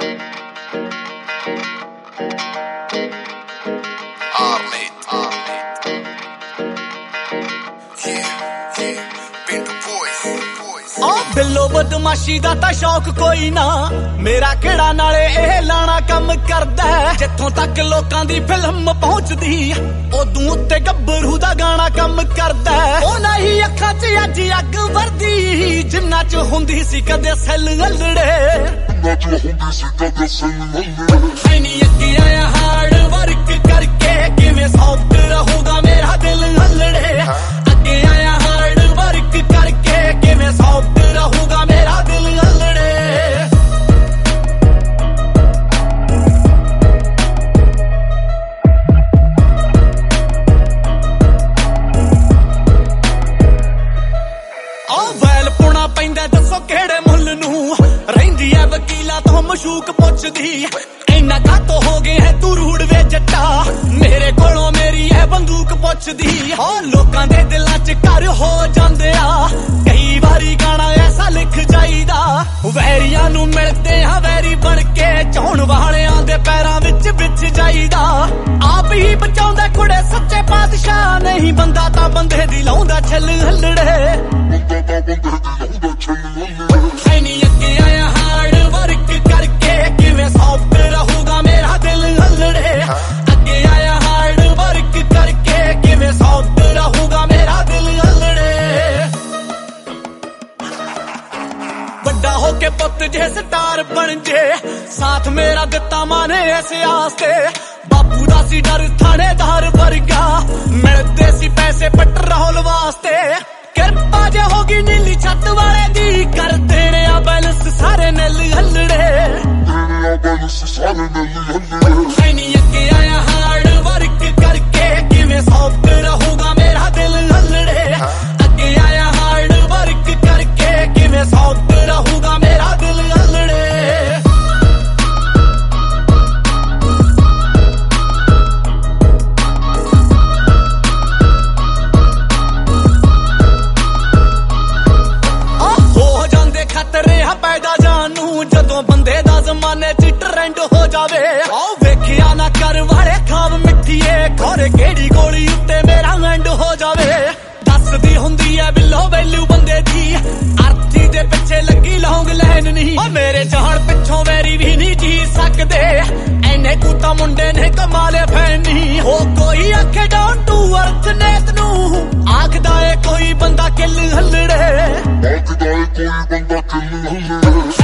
बिल्लो बदमाशी दा तां शौक कोई ना, मेरा केड़ा नाले एह लाना कम करदा है। जिथों तक लोकां दी फिल्म पहुंचदी उदों उत्ते गब्बरू दा गाना कम करदा है। ओ नहीं अखां च अज अग वरदी जिन्ना च हुंदी सी कदे सैल हलड़े, ऐनी अगे आया हार्ड वर्क करके किवें सॉफ्ट रहूगा मेरा दिल हलड़े। अगे आया हार्ड वर्क करके किवें सॉफ्ट रहूगा मेरा दिल हलड़े। आ वैल पुना पैंदा दसो केड़े मुल नूं, रहिंदी है वकीला तो मशूक पुछदी इन्ना कातो हो गए है तू रूड़ वे जट्टा, मेरे कोलों मेरी है बंदूक पुछदी। ओ लोकां दे दिलां च घर हो जांदे आ, कई बारी गाना ऐसा लिख जाईदा, वैरियां नूं मिलदे हां वैरी बन के चाउण वालियां दे पैरां विच विच जाईदा। आप ही बचाउंदा कुड़े सच्चे पातशाह, नहीं बंदा तां बंदे दी लाउंदा छल हलड़े। ऐनी अगे आया हार्ड वर्क करके किवें सॉफ्ट रहूगा मेरा दिल हलड़े। अगे आया हार्ड वर्क करके किवें सॉफ्ट रहूगा मेरा दिल हलड़े। बड़ा होके पुत जे स्टार बन जे, साथ मेरा दिता माने ऐसे आस्ते, बापू दा सी डर थानेदार वर्गा, मिलदे सी पैसे पेट्रोल वास्ते। किरपा जे होगी नीली छत वाले दी, कर देने आ बैलेंस सारे नल हलड़े। ऐनी अगे आया हार्ड वर्क करके किवें सॉफ्ट रहूगा मेरा दिल हलड़े। अगे आया हार्ड वर्क करके किवें सॉफ्ट रहूगा मेरा दिल हलड़े। खतरे हा पैदा जानू जदों बंदे दा जमाने च ट्रेंड हो जावे। आओ वेखिया ना कर वाले खाब मिठिए, खोरे केड़ी गोली उत्ते मेरा एंड हो जावे। दसदी हुंदी है बिल्लो वैल्यू बंदे दी, अर्थी दे पिछे लगी लौंग लैन नहीं। ओ मेरे जान पिछों वैरी भी नहीं जी सकदे, ऐने कूता मुंडे ने कमाले फैन नहीं। हो कोई आखे डाउन टू अर्थ नेत नू, आखदा है कोई बंदा किल हलड़े।